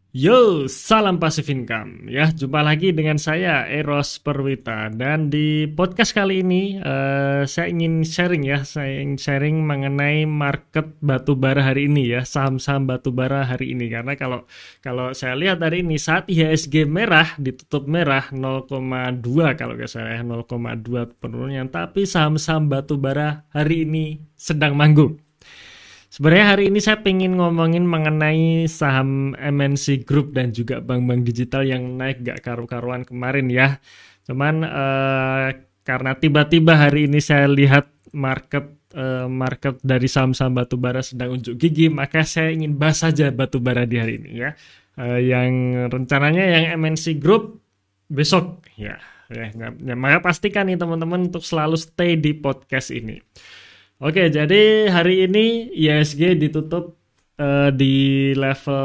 Yo, salam Passive Income ya. Jumpa lagi dengan saya Eros Perwita dan di podcast kali ini saya ingin sharing ya. Saya ingin sharing mengenai market batubara hari ini ya, saham-saham batubara hari ini karena kalau kalau saya lihat hari ini saat IHSG merah ditutup merah 0,2 kalau nggak salah ya, 0,2 penurunan, tapi saham-saham batubara hari ini sedang manggung. Sebenarnya hari ini saya pengen ngomongin mengenai saham MNC Group dan juga bank-bank digital yang naik gak karu-karuan kemarin ya. Cuman karena tiba-tiba hari ini saya lihat market dari saham-saham batubara sedang unjuk gigi, maka saya ingin bahas saja batubara di hari ini ya. Yang rencananya yang MNC Group besok ya. Maka pastikan nih teman-teman untuk selalu stay di podcast ini. Oke, jadi hari ini IHSG ditutup di level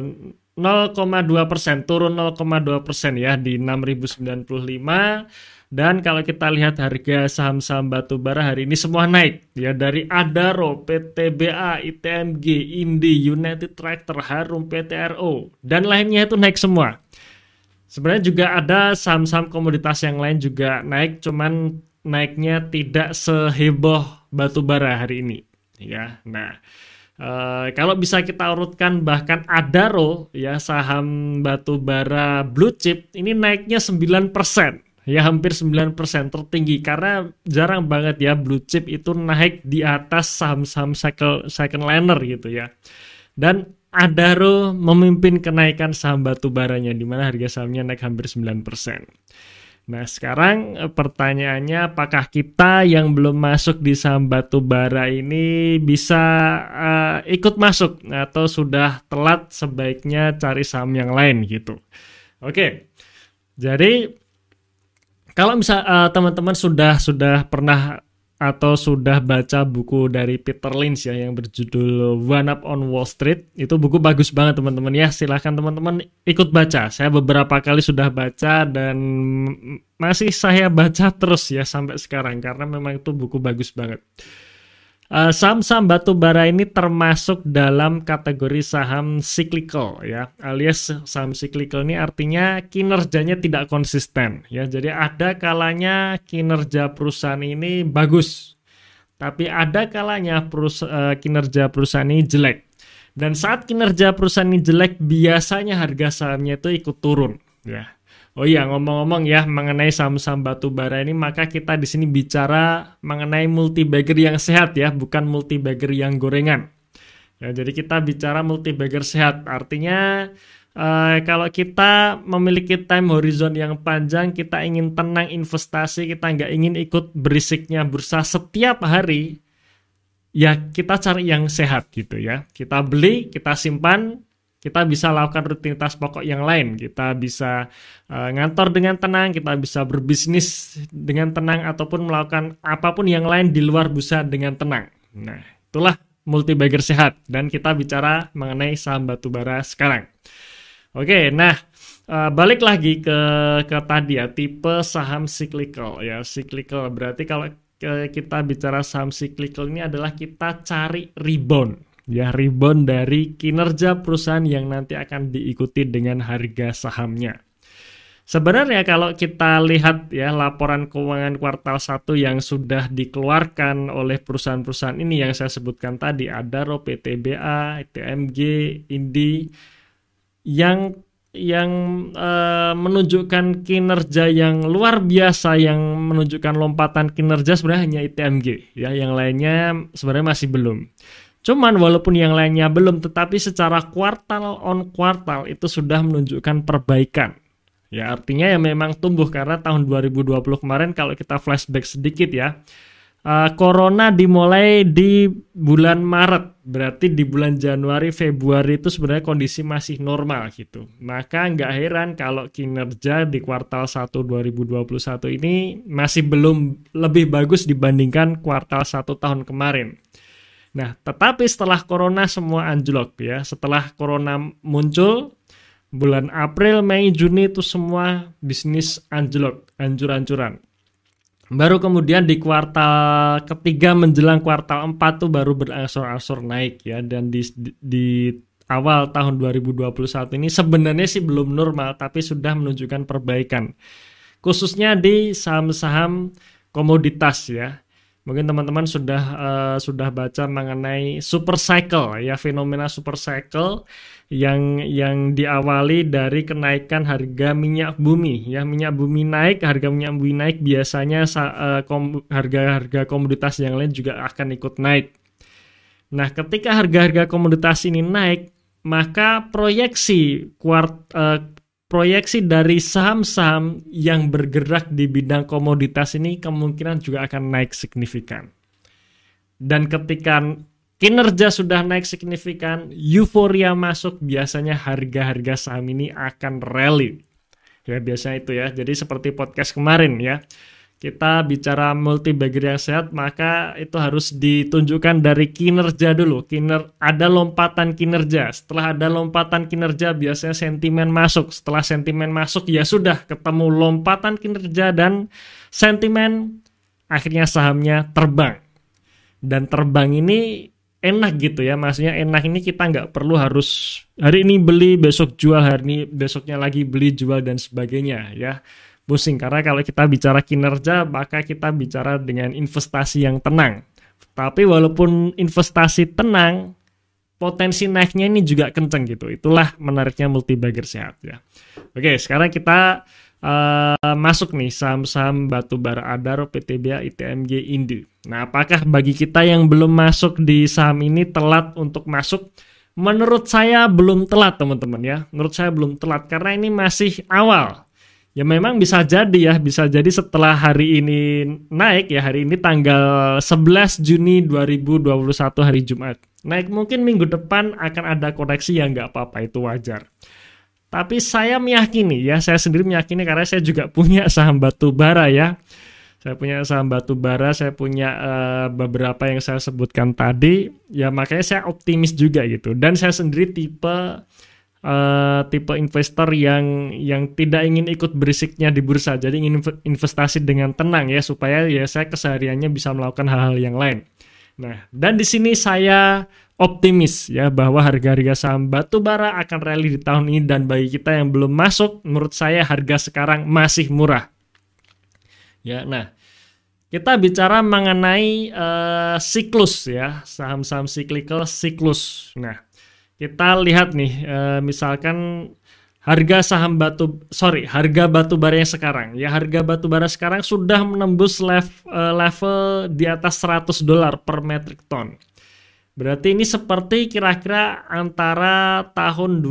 0,2%, turun 0,2% ya di 6.095. Dan kalau kita lihat harga saham-saham batubara hari ini semua naik ya, dari Adaro, PTBA, ITMG, Indi, United Tractor, Harum, PTRO dan lainnya itu naik semua. Sebenarnya juga ada saham-saham komoditas yang lain juga naik, cuman naiknya tidak seheboh batubara hari ini ya. Nah, kalau bisa kita urutkan bahkan Adaro ya, saham batubara blue chip ini naiknya 9%. Ya hampir 9% tertinggi karena jarang banget ya blue chip itu naik di atas saham-saham second liner gitu ya. Dan Adaro memimpin kenaikan saham batubaranya di mana harga sahamnya naik hampir 9%. Nah, sekarang pertanyaannya apakah kita yang belum masuk di saham batubara ini bisa ikut masuk atau sudah telat sebaiknya cari saham yang lain gitu. Oke. Jadi kalau misal teman-teman sudah pernah atau sudah baca buku dari Peter Lynch ya yang berjudul One Up on Wall Street, itu buku bagus banget teman-teman ya, silahkan teman-teman ikut baca. Saya beberapa kali sudah baca dan masih saya baca terus ya sampai sekarang karena memang itu buku bagus banget. Saham-saham batubara ini termasuk dalam kategori saham cyclical ya, alias saham cyclical ini artinya kinerjanya tidak konsisten ya. Jadi ada kalanya kinerja perusahaan ini bagus, tapi ada kalanya kinerja perusahaan ini jelek. Dan saat kinerja perusahaan ini jelek, biasanya harga sahamnya itu ikut turun ya. Oh iya, ngomong-ngomong ya mengenai saham-saham batubara ini, maka kita di sini bicara mengenai multi-bagger yang sehat ya, bukan multi-bagger yang gorengan. Ya, jadi kita bicara multi-bagger sehat, artinya kalau kita memiliki time horizon yang panjang, kita ingin tenang investasi, kita nggak ingin ikut berisiknya bursa setiap hari, ya kita cari yang sehat gitu ya. Kita beli, kita simpan. Kita bisa lakukan rutinitas pokok yang lain. Kita bisa ngantor dengan tenang, kita bisa berbisnis dengan tenang, ataupun melakukan apapun yang lain di luar bursa dengan tenang. Nah, itulah multi-bagger sehat. Dan kita bicara mengenai saham batubara sekarang. Oke, nah balik lagi ke tadi ya, tipe saham cyclical ya. Cyclical berarti kalau kita bicara saham cyclical ini adalah kita cari rebound. Ya, rebound dari kinerja perusahaan yang nanti akan diikuti dengan harga sahamnya. Sebenarnya kalau kita lihat ya laporan keuangan kuartal 1 yang sudah dikeluarkan oleh perusahaan-perusahaan ini yang saya sebutkan tadi, Adaro, PTBA, TMG, Indi, yang menunjukkan kinerja yang luar biasa, yang menunjukkan lompatan kinerja sebenarnya hanya ITMG ya, yang lainnya sebenarnya masih belum. Cuman walaupun yang lainnya belum, tetapi secara kuartal on kuartal itu sudah menunjukkan perbaikan. Ya artinya ya memang tumbuh karena tahun 2020 kemarin kalau kita flashback sedikit ya, Corona dimulai di bulan Maret, berarti di bulan Januari, Februari itu sebenarnya kondisi masih normal gitu. Maka nggak heran kalau kinerja di kuartal 1 2021 ini masih belum lebih bagus dibandingkan kuartal 1 tahun kemarin. Nah, tetapi setelah Corona semua anjlok ya. Setelah Corona muncul, bulan April, Mei, Juni itu semua bisnis anjlok, hancur-hancuran. Baru kemudian di kuartal ketiga menjelang kuartal 4 tuh baru berangsur-angsur naik ya. Dan di awal tahun 2021 ini sebenarnya sih belum normal, tapi sudah menunjukkan perbaikan. Khususnya di saham-saham komoditas ya. Mungkin teman-teman sudah baca mengenai super cycle ya, fenomena super cycle yang diawali dari kenaikan harga minyak bumi ya. Minyak bumi naik, harga minyak bumi naik, biasanya harga-harga komoditas yang lain juga akan ikut naik. Nah, ketika harga-harga komoditas ini naik, maka proyeksi dari saham-saham yang bergerak di bidang komoditas ini kemungkinan juga akan naik signifikan. Dan ketika kinerja sudah naik signifikan, euforia masuk, biasanya harga-harga saham ini akan rally. Ya, biasanya itu ya. Jadi seperti podcast kemarin ya. Kita bicara multi bagger yang sehat, maka itu harus ditunjukkan dari kinerja dulu. Ada lompatan kinerja. Setelah ada lompatan kinerja, biasanya sentimen masuk. Setelah sentimen masuk, ya sudah ketemu lompatan kinerja dan sentimen, akhirnya sahamnya terbang. Dan terbang ini enak gitu ya, maksudnya enak ini kita nggak perlu harus hari ini beli, besok jual, hari ini besoknya lagi beli, jual, dan sebagainya ya. Pusing, karena kalau kita bicara kinerja maka kita bicara dengan investasi yang tenang. Tapi walaupun investasi tenang, potensi naiknya ini juga kenceng gitu. Itulah menariknya multi bagger sehat ya. Oke, sekarang kita masuk nih saham-saham batubara Adaro, PTBA, ITMG, Indu. Nah, apakah bagi kita yang belum masuk di saham ini telat untuk masuk? Menurut saya belum telat teman-teman ya. Menurut saya belum telat karena ini masih awal. Ya memang bisa jadi setelah hari ini naik ya, hari ini tanggal 11 Juni 2021 hari Jumat. Naik mungkin minggu depan akan ada koreksi, ya nggak apa-apa, itu wajar. Tapi saya meyakini ya, saya sendiri meyakini karena saya juga punya saham batubara ya. Saya punya saham batubara, saya punya beberapa yang saya sebutkan tadi, ya makanya saya optimis juga gitu. Dan saya sendiri tipe investor yang tidak ingin ikut berisiknya di bursa, jadi ingin investasi dengan tenang ya, supaya ya saya kesehariannya bisa melakukan hal-hal yang lain. Nah, dan di sini saya optimis ya bahwa harga-harga saham batubara akan rally di tahun ini, dan bagi kita yang belum masuk, menurut saya harga sekarang masih murah. Ya, nah kita bicara mengenai siklus ya, saham-saham cyclical siklus. Nah, kita lihat nih, misalkan harga batubara yang sekarang. Ya, harga batubara sekarang sudah menembus level di atas $100 per metric ton. Berarti ini seperti kira-kira antara tahun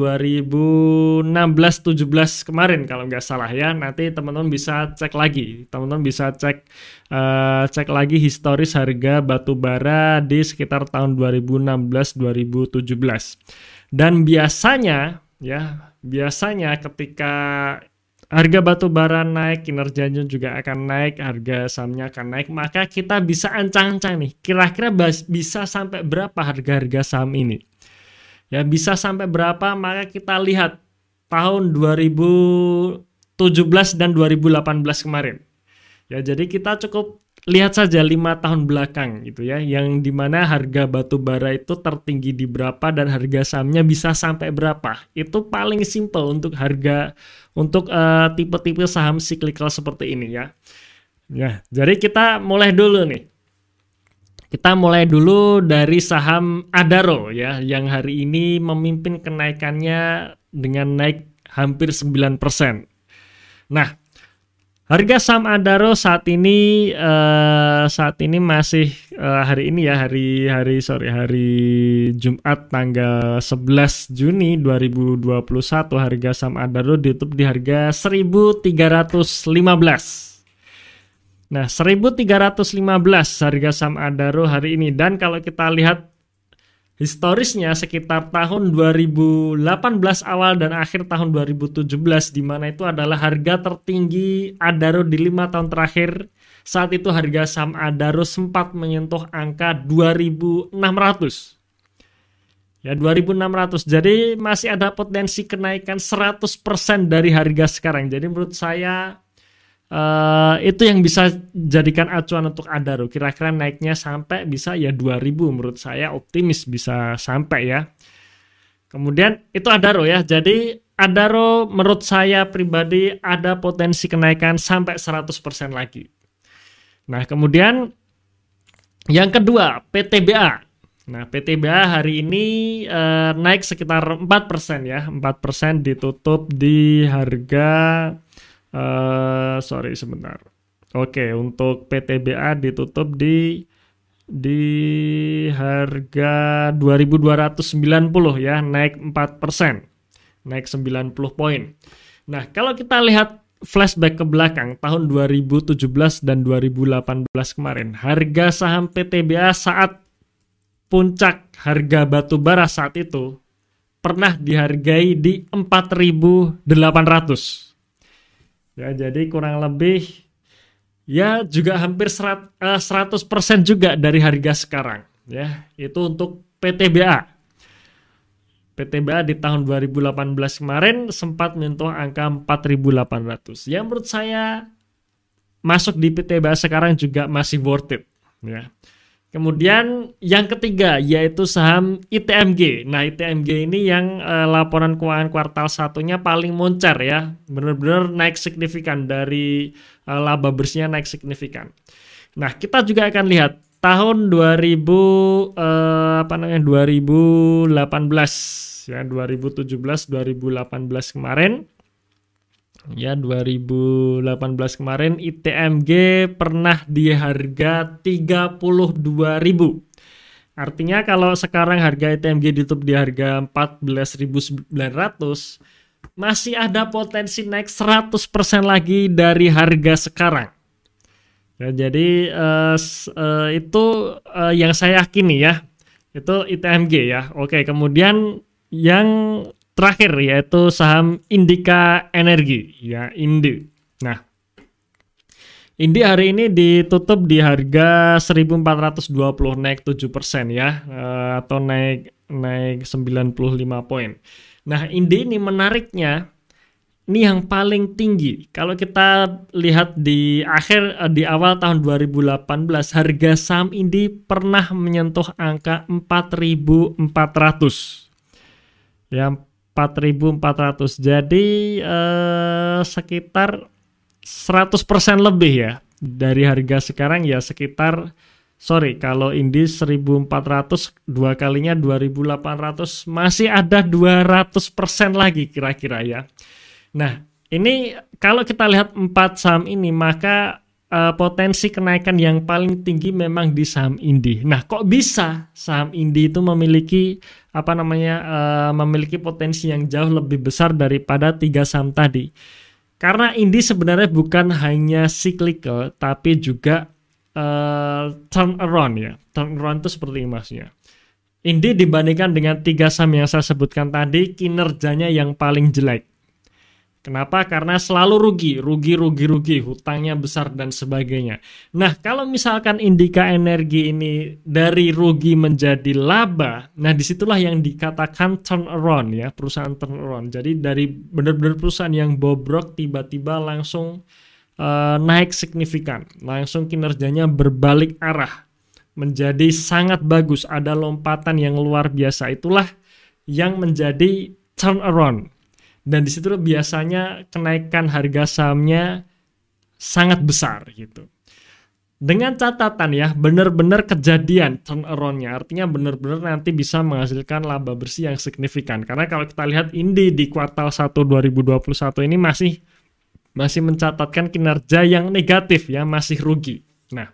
2016-17 kemarin kalau nggak salah ya. Nanti teman-teman bisa cek lagi. Teman-teman bisa cek lagi historis harga batubara di sekitar tahun 2016-2017. Dan biasanya ketika harga batubara naik, kinerjanya juga akan naik, harga sahamnya akan naik, maka kita bisa ancang-ancang nih, kira-kira bisa sampai berapa harga-harga saham ini. Ya, bisa sampai berapa, maka kita lihat tahun 2017 dan 2018 kemarin. Ya, jadi kita cukup lihat saja 5 tahun belakang gitu ya, yang dimana harga batubara itu tertinggi di berapa dan harga sahamnya bisa sampai berapa. Itu paling simple untuk tipe-tipe saham cyclical seperti ini ya. Ya, jadi kita mulai dulu nih. Kita mulai dulu dari saham Adaro ya, yang hari ini memimpin kenaikannya dengan naik hampir 9%. Nah, harga saham Adaro saat ini masih hari ini ya, hari Jumat tanggal 11 Juni 2021, harga saham Adaro ditutup di harga 1.315. Nah, 1.315 harga saham Adaro hari ini, dan kalau kita lihat historisnya sekitar tahun 2018 awal dan akhir tahun 2017, di mana itu adalah harga tertinggi Adaro di 5 tahun terakhir. Saat itu harga saham Adaro sempat menyentuh angka 2.600. Ya, 2.600. Jadi masih ada potensi kenaikan 100% dari harga sekarang. Jadi menurut saya itu yang bisa jadikan acuan untuk Adaro. Kira-kira naiknya sampai bisa ya 2.000, menurut saya optimis bisa sampai ya. Kemudian itu Adaro ya. Jadi Adaro menurut saya pribadi ada potensi kenaikan sampai 100% lagi. Nah, kemudian yang kedua, PTBA. Nah, PTBA hari ini naik sekitar 4% ya. 4% ditutup di harga sorry sebentar. Oke, untuk PTBA ditutup di harga 2.290 ya, naik 4%. Naik 90 poin. Nah, kalau kita lihat flashback ke belakang tahun 2017 dan 2018 kemarin, harga saham PTBA saat puncak harga batu bara saat itu pernah dihargai di 4.800. Ya, jadi kurang lebih ya juga hampir 100% juga dari harga sekarang ya. Itu untuk PTBA. PTBA di tahun 2018 kemarin sempat menyentuh angka 4.800. Ya menurut saya masuk di PTBA sekarang juga masih worth it ya. Kemudian yang ketiga yaitu saham ITMG. Nah, ITMG ini yang laporan keuangan kuartal satunya paling moncer ya. Benar-benar naik signifikan dari laba bersihnya naik signifikan. Nah, kita juga akan lihat tahun 2018 ya, 2017 2018 kemarin. Ya, 2018 kemarin ITMG pernah di harga 32.000. Artinya kalau sekarang harga ITMG ditutup di harga 14.900, masih ada potensi naik 100% lagi dari harga sekarang. Ya, jadi itu yang saya yakini ya. Itu ITMG ya. Oke, kemudian yang terakhir yaitu saham Indika Energi ya, Indi. Nah, Indi hari ini ditutup di harga 1.420, naik 7% ya, atau naik 95 poin. Nah, Indi ini menariknya ini yang paling tinggi. Kalau kita lihat di awal tahun 2018 harga saham Indi pernah menyentuh angka 4.400. Ya, 4.400. Jadi sekitar 100% lebih ya dari harga sekarang ya, sekitar kalau Indi 1.400 dua kalinya 2.800, masih ada 200% lagi kira-kira ya. Nah, ini kalau kita lihat 4 saham ini, maka potensi kenaikan yang paling tinggi memang di saham Indi. Nah, kok bisa saham Indi itu memiliki memiliki potensi yang jauh lebih besar daripada 3 saham tadi? Karena Indi sebenarnya bukan hanya cyclical, tapi juga turnaround ya. Turnaround itu seperti ini maksudnya. Indi dibandingkan dengan 3 saham yang saya sebutkan tadi, kinerjanya yang paling jelek. Kenapa? Karena selalu rugi, hutangnya besar dan sebagainya. Nah, kalau misalkan Indika Energi ini dari rugi menjadi laba, nah disitulah yang dikatakan turnaround ya, perusahaan turnaround. Jadi dari benar-benar perusahaan yang bobrok tiba-tiba langsung naik signifikan, langsung kinerjanya berbalik arah, menjadi sangat bagus, ada lompatan yang luar biasa. Itulah yang menjadi turnaround. Dan di situ biasanya kenaikan harga sahamnya sangat besar gitu. Dengan catatan ya, benar-benar kejadian turnaround-nya, artinya benar-benar nanti bisa menghasilkan laba bersih yang signifikan. Karena kalau kita lihat Indi di kuartal 1 2021 ini masih mencatatkan kinerja yang negatif ya, masih rugi. Nah,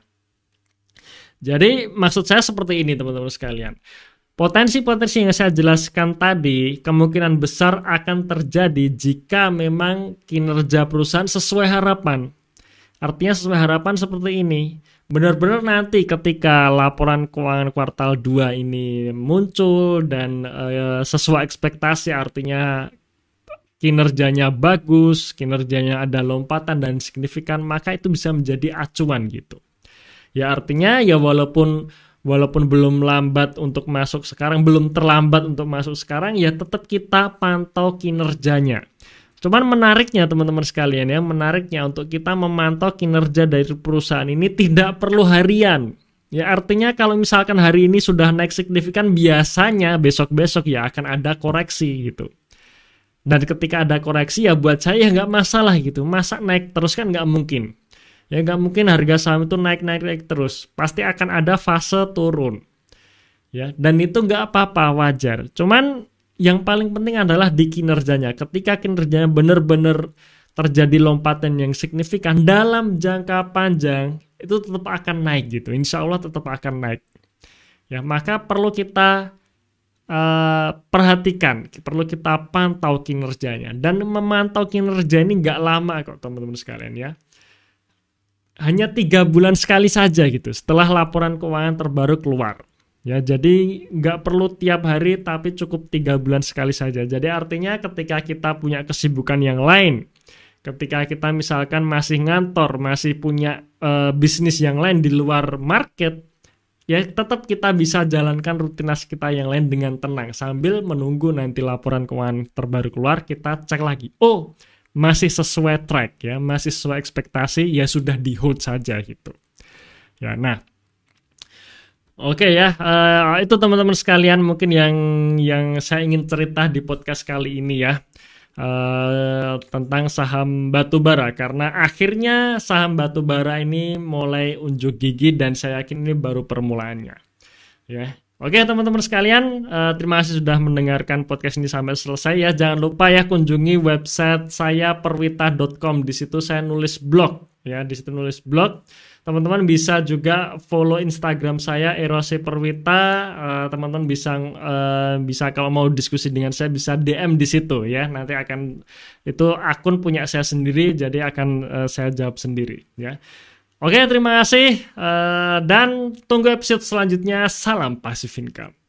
jadi maksud saya seperti ini teman-teman sekalian. Potensi-potensi yang saya jelaskan tadi kemungkinan besar akan terjadi jika memang kinerja perusahaan sesuai harapan. Artinya sesuai harapan seperti ini. Benar-benar nanti ketika laporan keuangan kuartal 2 ini muncul dan sesuai ekspektasi, artinya kinerjanya bagus, kinerjanya ada lompatan dan signifikan, maka itu bisa menjadi acuan gitu. Ya artinya ya walaupun belum lambat untuk masuk sekarang, belum terlambat untuk masuk sekarang, ya tetap kita pantau kinerjanya. Cuman menariknya teman-teman sekalian ya, menariknya untuk kita memantau kinerja dari perusahaan ini tidak perlu harian. Ya, artinya kalau misalkan hari ini sudah naik signifikan, biasanya besok-besok ya akan ada koreksi gitu. Dan ketika ada koreksi ya buat saya nggak masalah gitu. Masa naik terus kan nggak mungkin. Ya nggak mungkin harga saham itu naik terus. Pasti akan ada fase turun. Ya, dan itu nggak apa-apa, wajar. Cuman yang paling penting adalah di kinerjanya. Ketika kinerjanya benar-benar terjadi lompatan yang signifikan dalam jangka panjang, itu tetap akan naik gitu. Insya Allah tetap akan naik. Ya, maka perlu kita perhatikan, perlu kita pantau kinerjanya. Dan memantau kinerja ini nggak lama kok teman-teman sekalian ya. Hanya 3 bulan sekali saja gitu setelah laporan keuangan terbaru keluar. Ya, jadi nggak perlu tiap hari tapi cukup 3 bulan sekali saja. Jadi artinya ketika kita punya kesibukan yang lain, ketika kita misalkan masih ngantor, masih punya bisnis yang lain di luar market, ya tetap kita bisa jalankan rutinitas kita yang lain dengan tenang sambil menunggu nanti laporan keuangan terbaru keluar, kita cek lagi. Oh, masih sesuai track ya, masih sesuai ekspektasi, ya sudah di hold saja gitu. Ya, nah. Oke ya, itu teman-teman sekalian mungkin yang saya ingin cerita di podcast kali ini ya. Tentang saham batubara, karena akhirnya saham batubara ini mulai unjuk gigi dan saya yakin ini baru permulaannya ya. Oke teman-teman sekalian, terima kasih sudah mendengarkan podcast ini sampai selesai ya. Jangan lupa ya kunjungi website saya perwita.com. Di situ saya nulis blog ya, di situ nulis blog. Teman-teman bisa juga follow Instagram saya Erose Perwita. Teman-teman bisa kalau mau diskusi dengan saya bisa DM di situ ya. Nanti akan itu akun punya saya sendiri, jadi akan saya jawab sendiri ya. Oke, terima kasih dan tunggu episode selanjutnya. Salam Passive Income.